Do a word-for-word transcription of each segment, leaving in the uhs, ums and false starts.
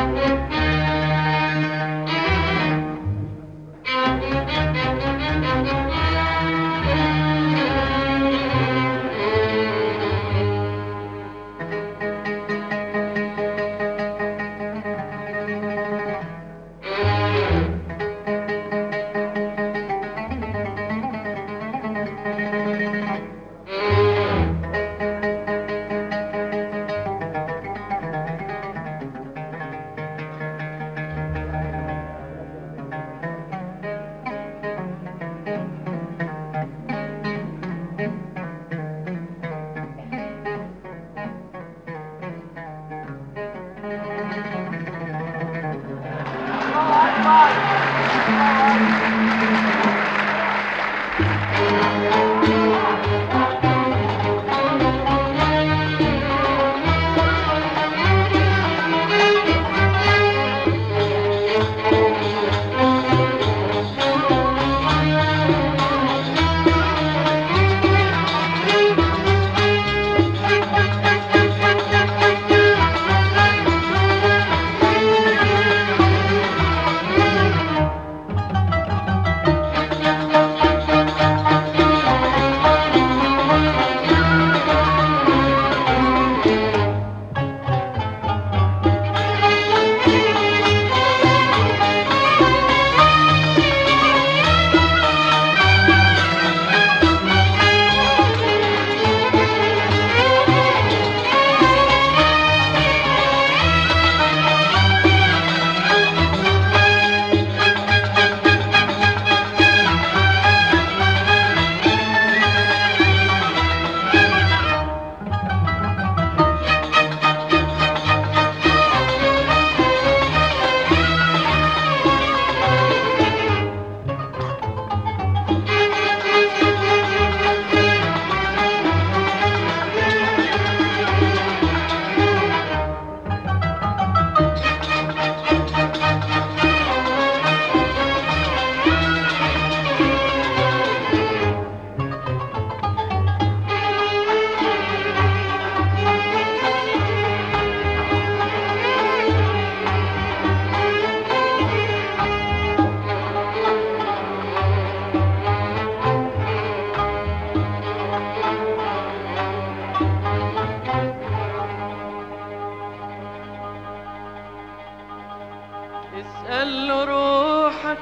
اسأل روحك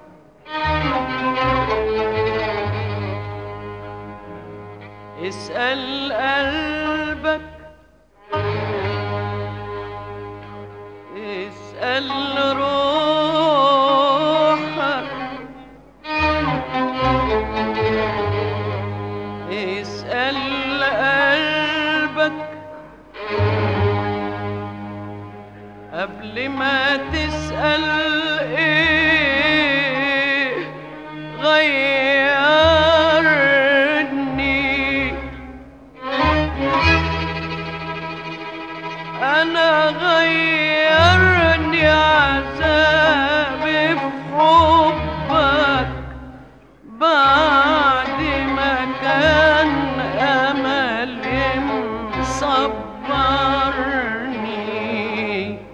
اسأل قلبك اسأل روحك اسأل قلبك قبل ما تسأل ايه غيرني انا غيرني عذابي في حبك بعد ما كان املي مصبرني.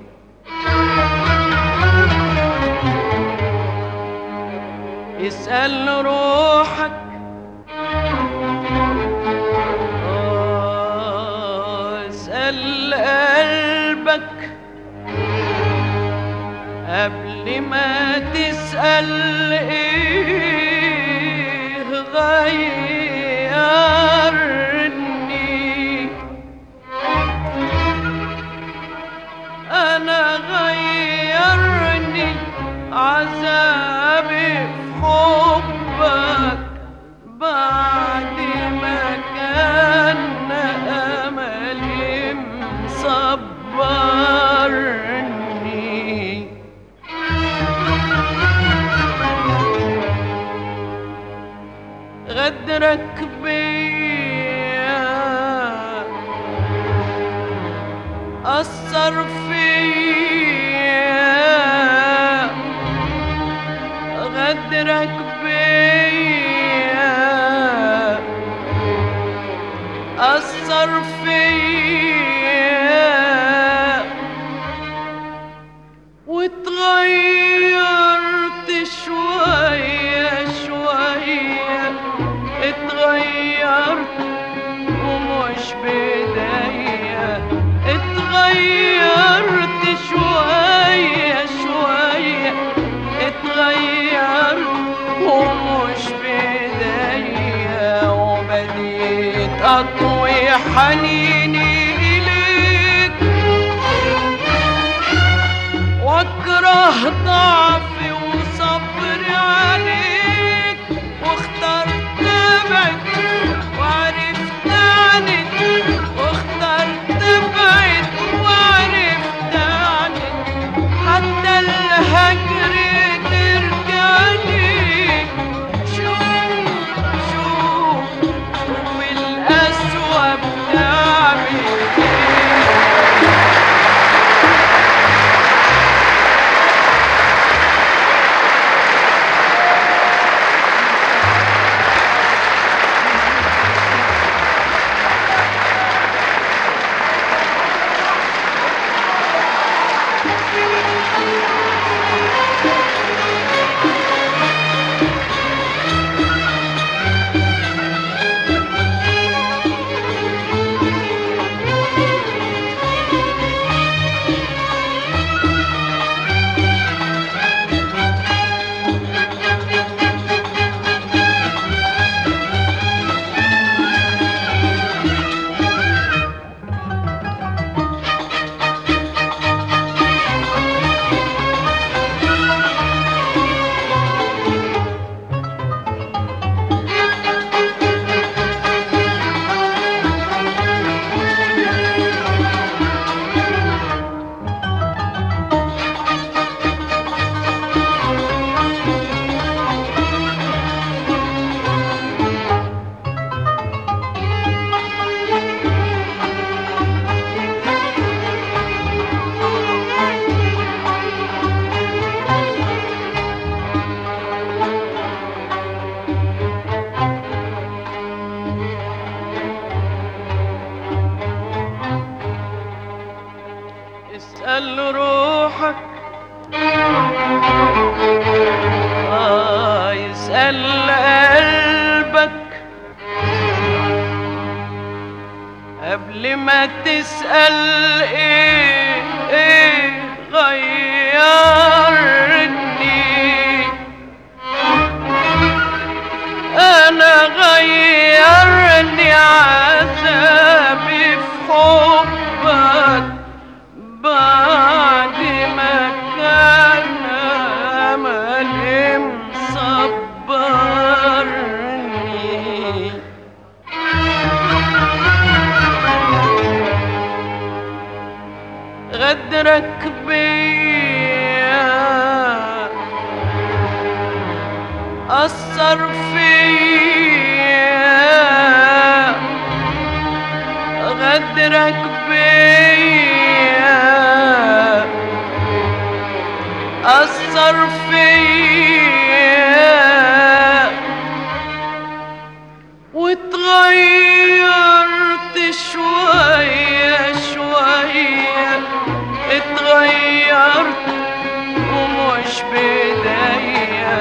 اسأل روحك اسأل قلبك قبل ما تسأل ايه غيرني انا غيرني عذابي في حبك بعد ما كان املي مصبرني. غدرك بيا أثر فيا غدرك بيا أثر فيا واتغيرت شوية شوية، اتغيرت ومش بداية، اتغيرت شوية شوية، اتغيرت ومش بداية، وبديت أطوي حنيني إليك واكره ضعفي وصبري عليك، واخترت ابعد وعرفت عنك، واخترت ابعد وعرفت عنك، حتى الهجر ترجع لي. شوف شوف شوف القسوة بتعمل اسأل روحك، آه يسأل قلبك قبل ما تسأل ايه ايه غيرني. انا غيرني عذابي في حبك بعد ما كان أملي مصبرني. غدرك بيا أثر فيا، غدرك بيا أثر فيا، واتغيرت شوية شوية، اتغيرت ومش بداية،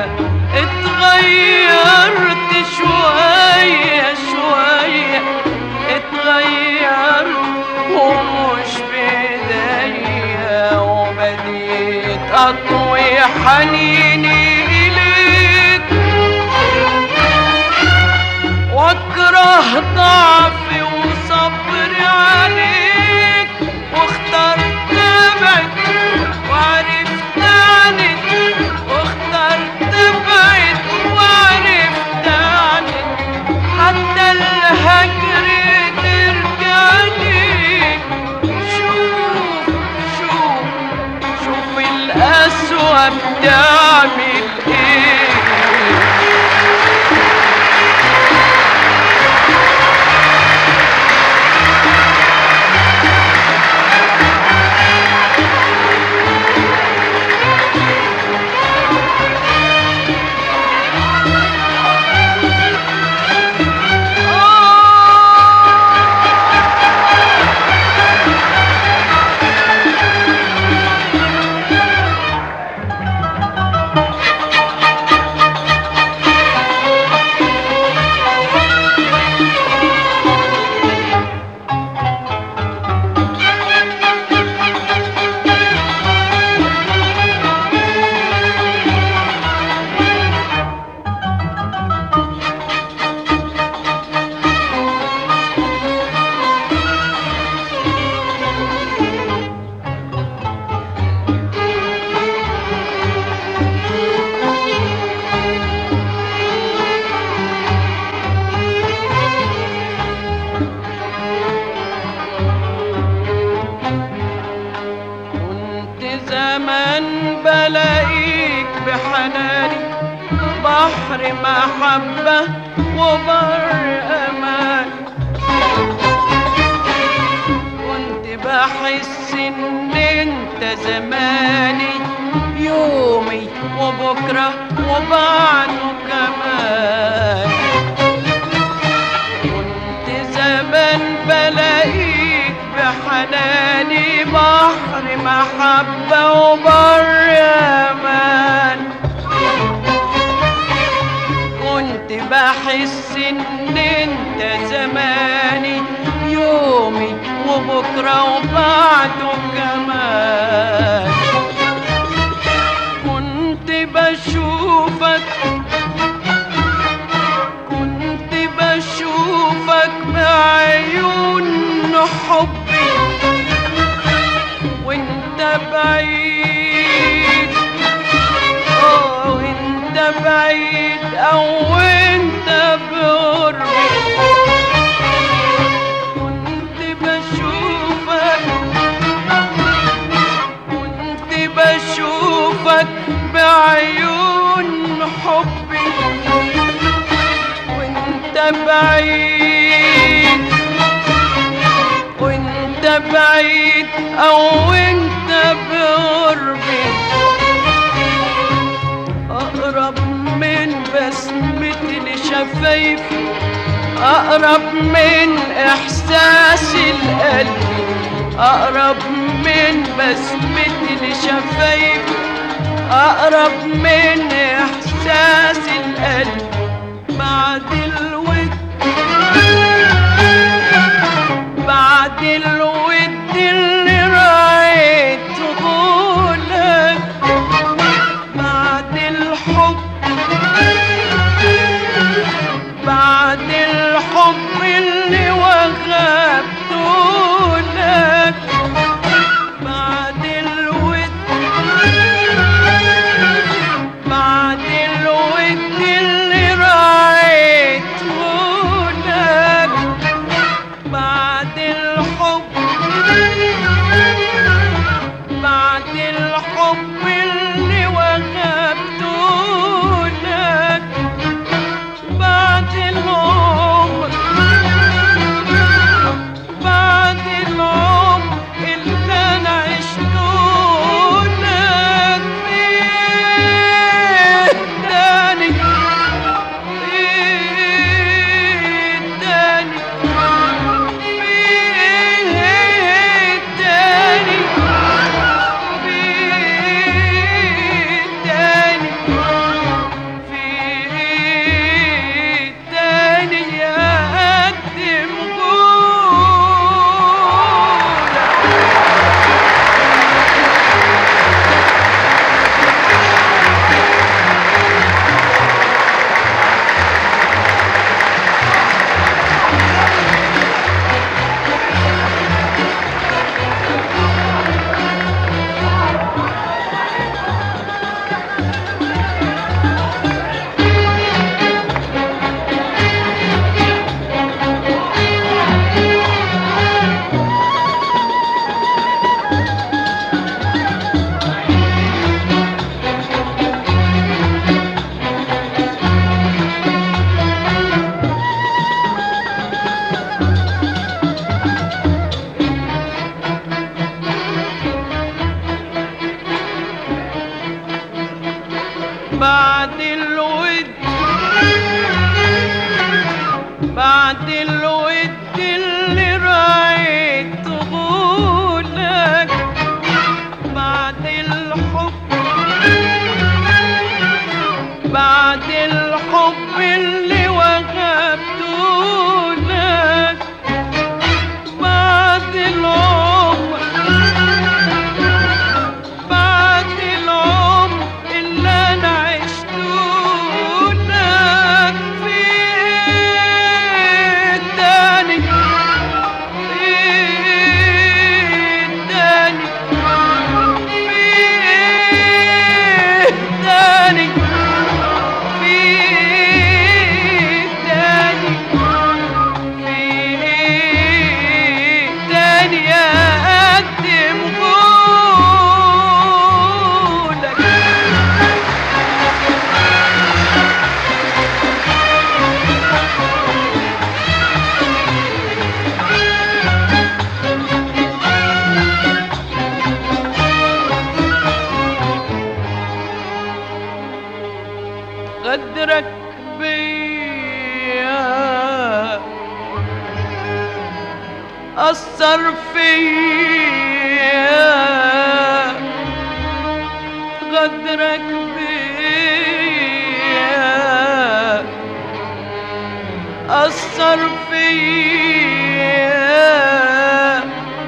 اتغيرت شوية شوية، اتغيرت ومش بداية، وبديت أطوي حنيني إليك واكره ضعفي وصبري عليك، واخترت ابعد وعرفت عنك، واخترت ابعد وعرفت عنك، حتى الهجر ترجع لي. شوف شوف شوف القسوة بتعمل ايه. زمان بلاقيك بحناني بحر محبة وبر أمان. كنت بحس إن أنت زماني يومي وبكرة وبعده كمان. كنت زمان بلاقيك بحناني بحر محبة وبر أمان. كنت بحس إن أنت زماني يومي وبكرة وبعده كمان. كنت بشوفك كنت بشوفك بعيون حبي وانت بعيد، اه وانت بعيد او انت بقربي. كنت بشوفك كنت بشوفك بعيون حبي وانت بعيد وانت بعيد او انت بقربي. اقرب من بسمة لشفايفي، اقرب من احساس القلب، اقرب من بسمة لشفايفي، اقرب من احساس القلب. بعد الود بعد الود اللي رايته لك، بعد الحب بعد الحب اللي وهبته لك، بعد الود بعد الود اللي رايته لك، بعد الحب بعد الحب اللي وهبته لك، بعد العمر بعد العمر اللي انا عشته لك. فيه تاني فيه تاني فيه تاني فيه تاني فيه تاني يقدم جودك. بعد الود بعد الود اللي رايته لك، بعد الحب بعد الحب اللي وهبته لك، بعد العمر بعد العمر اللي انا عشته لك. فيه تاني فيه تاني فيه تاني فيه غدرك بيا أثر فيا، غدرك بيا أثر فيا،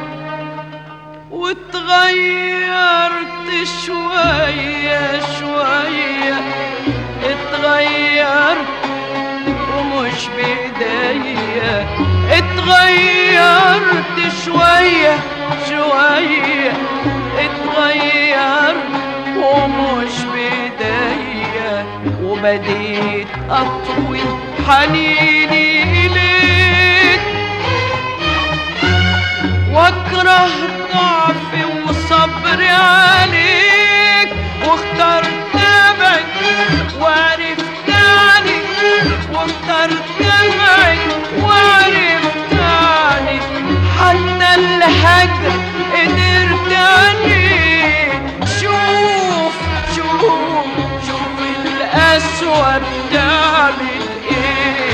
واتغيرت شوية شوية، اتغيرت ومش بإيديا، اتغيرت شوية شوية، اتغيرت ومش بإيديا، وبديت أطوي حنيني إليك، واكره ضعفي وصبري عليك، واخترت ابعد وعرفت عنك، واخترت ابعد وعرفت عنك، حتى الهجر قدرت عليك. شوف شوف شوف القسوة بتعمل ايه.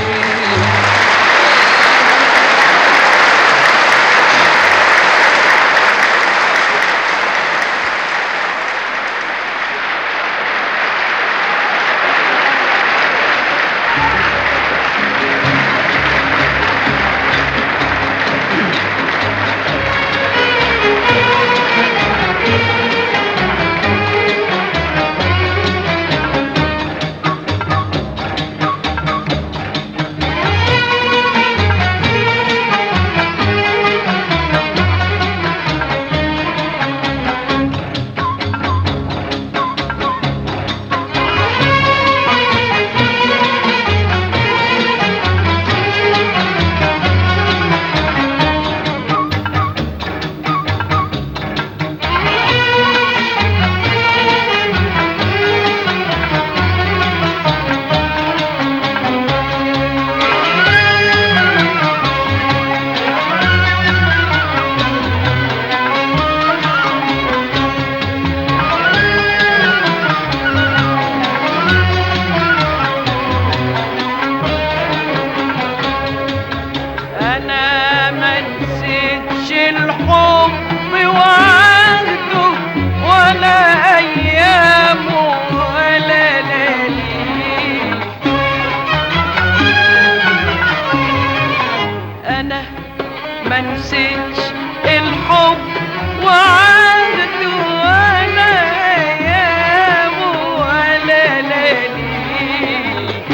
منسيتش الحب وعهده ولا أيامه ولا لياليه،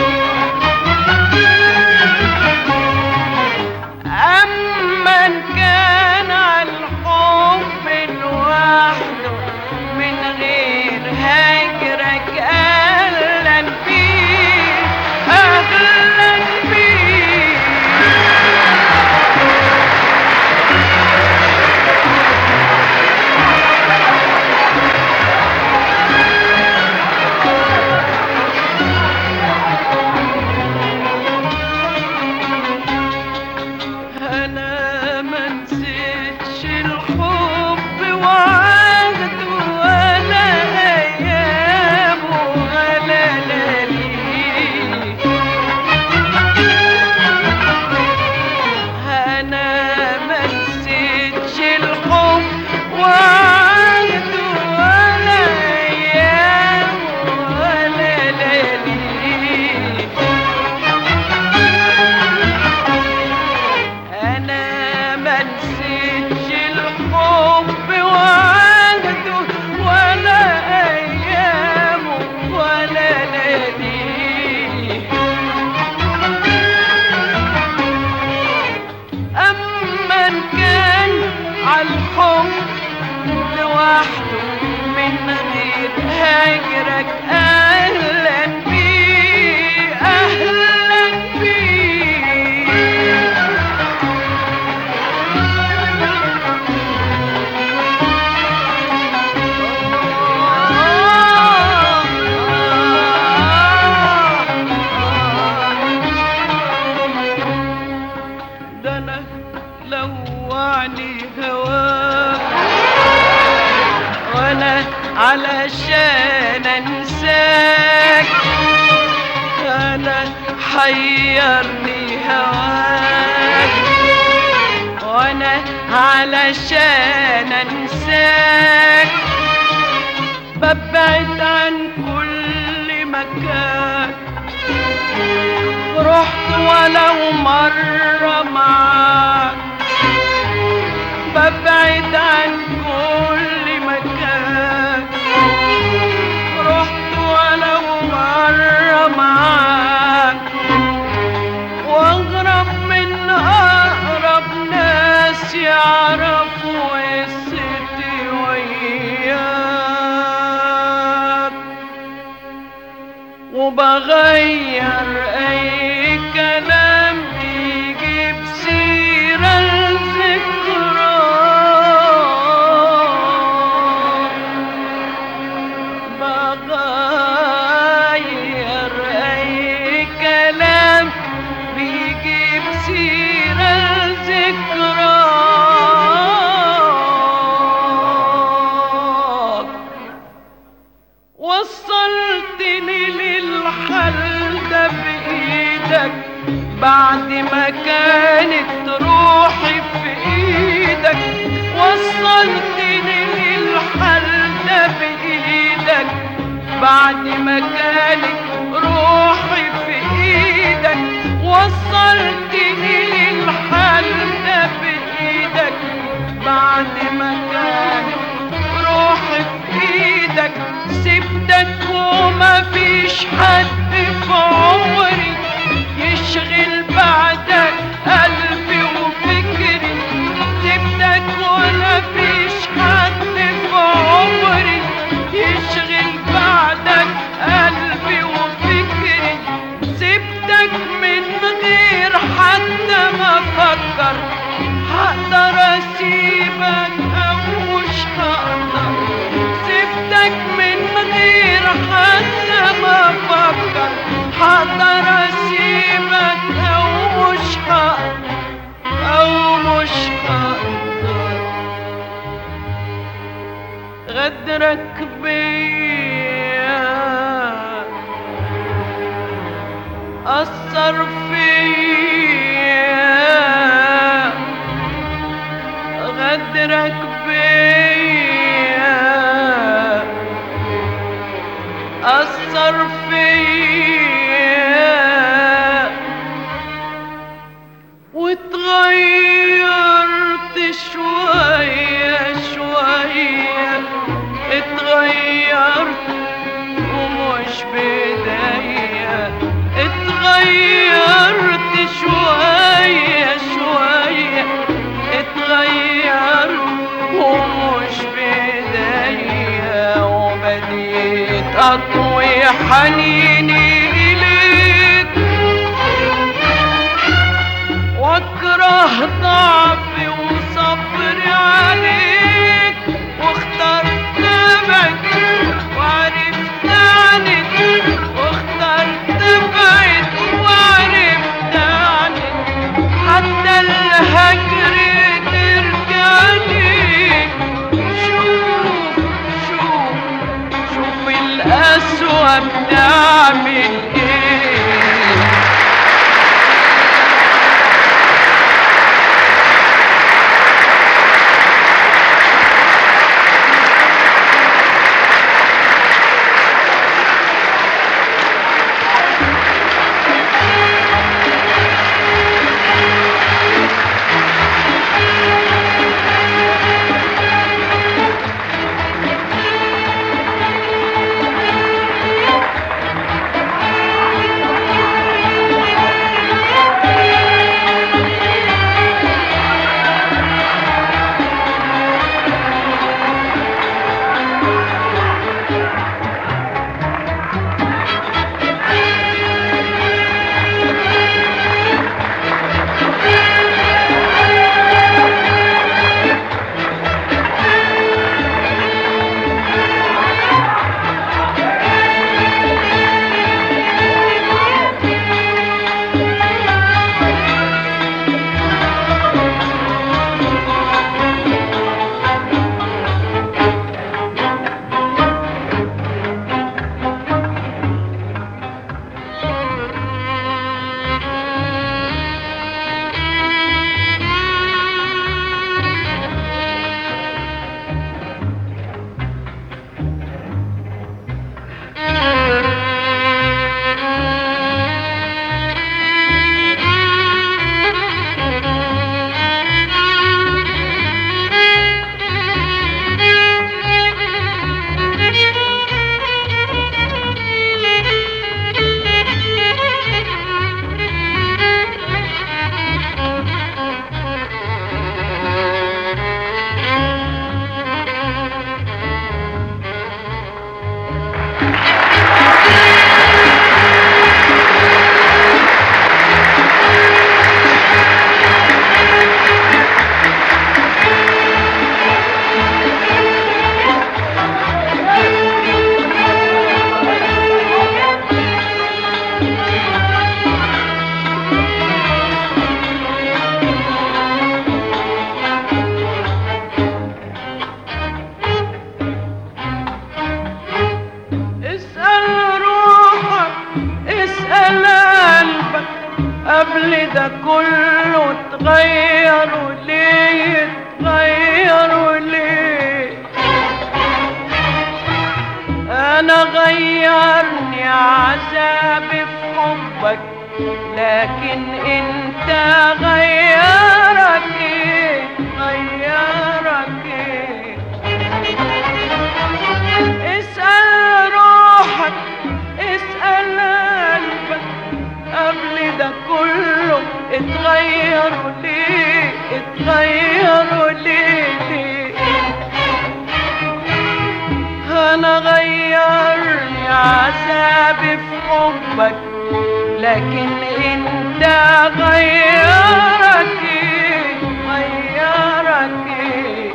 أما إن كان عالحب لوحده من غير هجرك أهلا بيه أهلا بيه. هجرك أهلا بيه أهلا بيه. ده أنا لوعني هواك وأنا علشان انساك أنا حيرني هواك، وأنا علشان أنساك ببعد عن كل مكان، رحت ولو مرة معاك، ببعد عن كل مكان، رحت ولو مرة معاك، واغرب من اقرب ناس يعرفوا قصتي وياك، وبغير اي كلام يجيب سيرة الذكرى، بغير اي كلام بيجيب سيرة الذكرى، وصلتني للحل ده بإيدك بعد ما كانت روحي في إيدك، وصلتني للحل ده بإيدك بعد ما كانت روحي في إيدك، وصلتني للحل ده بإيدك بعد ما كانت روحي في إيدك، سبتك وما فيش حد في عمري يشغل بعدك قلبي وفكري، سبتك وما فيش حد في عمري يشغل بعدك قلبي وفكري، سبتك من غير حتى ما افكر هقدر اسيبك او مش هقدر، سبتك من غير حتى ما افكر هقدر اسيبك او مش هقدر او مش هقدر، غدرك بيا أثر فيا، غدرك بيا أثر فيا، واتغيرت شوية شوية، اتغيرت ومش بداية، اتغيرت شوية شوية، اتغيرت ومش بداية، وبديت أطوي حنيني إليك واكره ضعفي وصبري عليك، واخترت ابعد وعرفت عنك، واخترت ابعد وعرفت عنك، حتى الهجر ترجع ليك، شوف شوف شوف القسوة بتعمل ايه. ده كله اتغيروا ليه اتغيروا ليه؟ انا غيرني عذابي في حبك، لكن انت غيرك ايه؟ غيرك ايه؟ اسأل روحك، اسأل قلبك، قبل ده كله اتغيروا ليه؟ اتغيروا ليه؟ ليه؟ انا غيرني عذابي في حبك، لكن انت غيرك ايه؟ غيرك ايه؟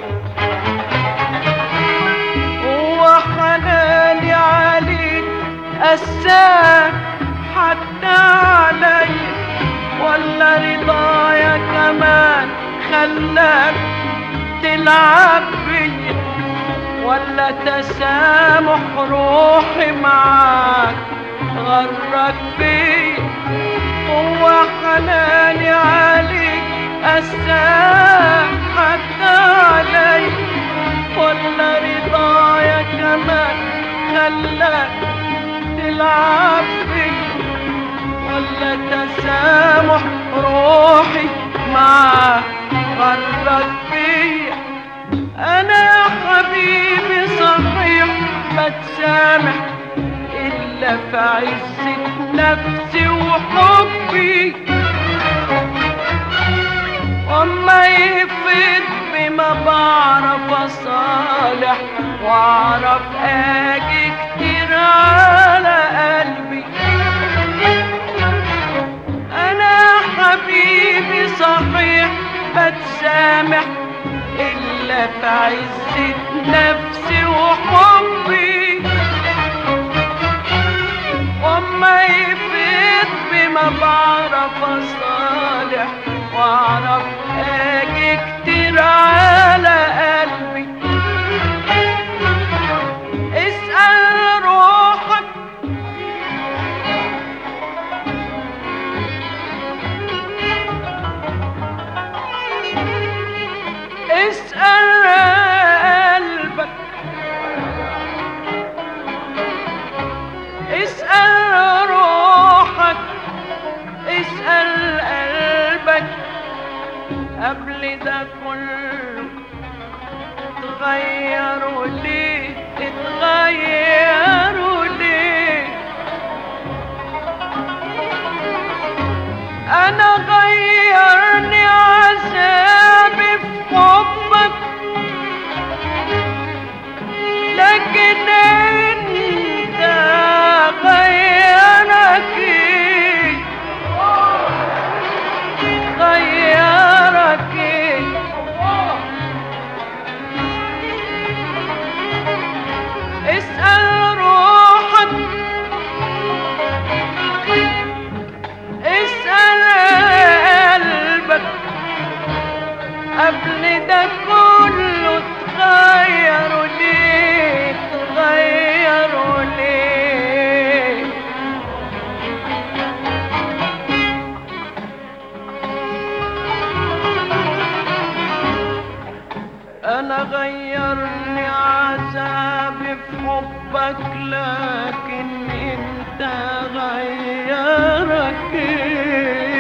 هو حناني عليك قساك حتى علي، ولا رضايا كمان خلاك تلعب بيا، ولا تسامح روحي معاك غرك بيا؟ هو حناني عليك قساك حتى علي، ولا رضايا كمان خلاك تلعب بيا، ولا تسامح روحي معاك غرك بيا؟ انا يا حبيبي صحيح بتسامح الا في عزة نفسي وحبي، وما يفيد بما بعرف اصالح واعرف اجي كتير على قلبي. انا يا حبيبي صحيح بتسامح الا في عزة نفسي وحبي، وما يفيد بما بعرف اصالح واعرف اجي كتير على قلبي. اسأل روحك، اسأل قلبك، اسأل روحك، اسأل قلبك، قبل ده كله اتغيروا ليه؟ اتغيروا ليه؟ انا غيرني عذابي في حبك، لكن انت غيرك ايه؟ غيرك ايه؟ اسأل روحك، اسأل قلبك، قبل ده كله اتغيروا ليه؟ اتغيروا ليه؟ انا غيرني عذابي في حبك، لكن انت غيرك ايه؟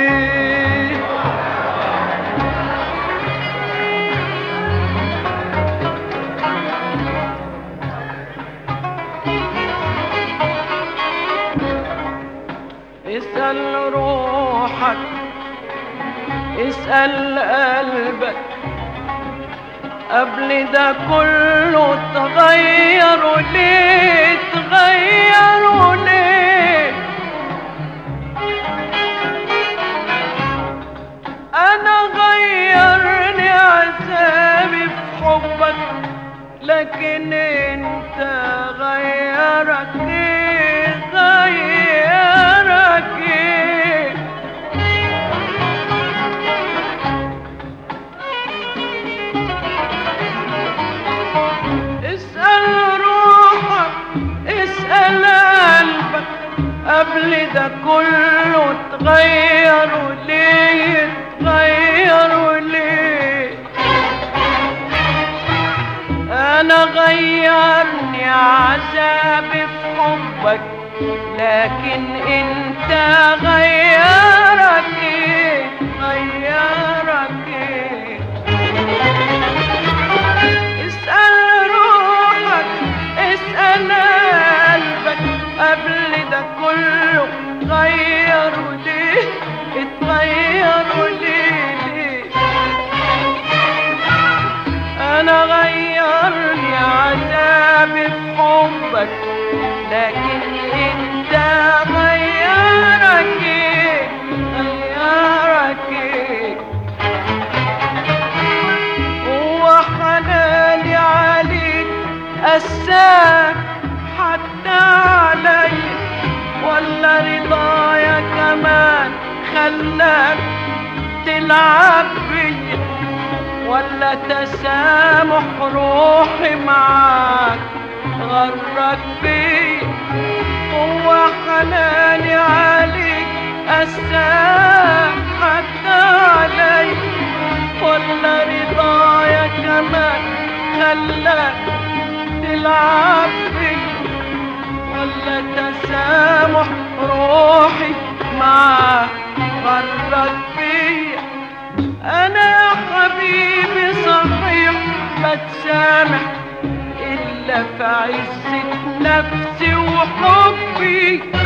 اسأل روحك، اسأل قلبك، قبل ده كله اتغيروا ليه؟ اتغيروا ليه؟ انا غيرني عذابي في حبك، لكن انت غيرك ايه؟ غيرك ايه؟ اسأل روحك، اسأل قلبك، قبل ده كله اتغيروا ليه؟ عذابي في حبك، لكن انت غيرك ايه، غيرك ايه. اسأل روحك، اسأل قلبك، قبل ده كله غيروا ليه، اتغيروا ليه ليه. انا غيرني عذابي في حبك، لكن انت غيرك ايه، غيرك ايه. هو حلالي عليك قساك حتى علي، ولا رضايا كمان خلاك تلعب بيا، ولا تسامح روحي معاك غرك بيا. هو حلالي عليك قساك حتى علي، ولا رضايا كمان خلاك تلعب بيا، ولا تسامح روحي معاك غرك بيا. انا يا حبيبي صحيح بتسامح الا في عزة نفسي وحبي،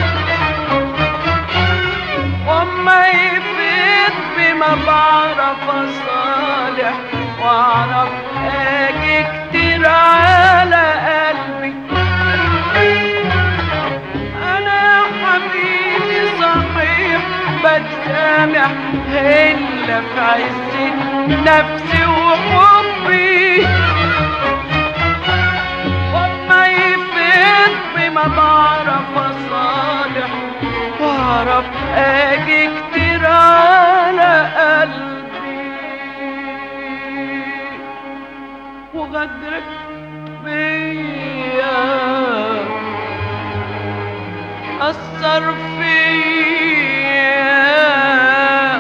وما يفيد بما بعرف اصالح واعرف اجي كتير على قلبي. انا يا حبيبي صحيح بتسامح الا في عزة نفسي وحبي، وما يفيد بما بعرف اصالح واعرف اجي كتير على قلبي. وغدرك بيا أثر فيا،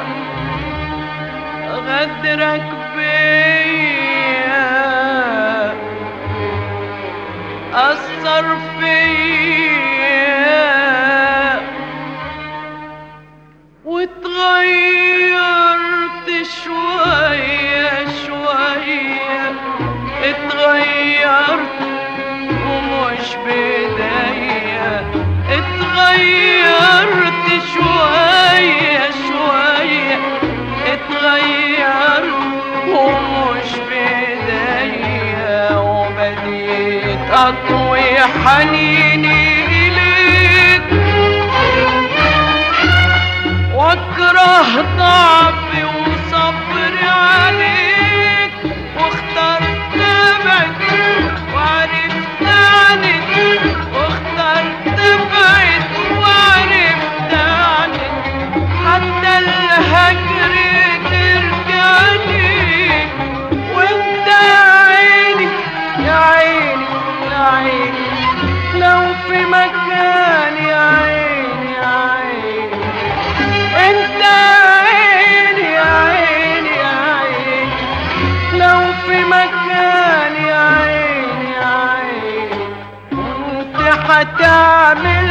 غدرك بيا أثر فيا، واتغيرت شوية شوية، اتغيرت ومش بداية، اتغيرت شوية شوية، اتغيرت ومش بداية، وبديت أطوي حنيني إليك، واكره ضعفي وصبري عليك، واخترت ابعد وعرفت عنك، واخترت ابعد وعرفت عنك، حتى الهجر ترجعني. وانت يا عيني يا عيني يا عيني لو في مكان، يا عيني يا عيني انت عيني يا عيني يا عيني لو في مكان، يا عيني يا عيني كنت هتعمل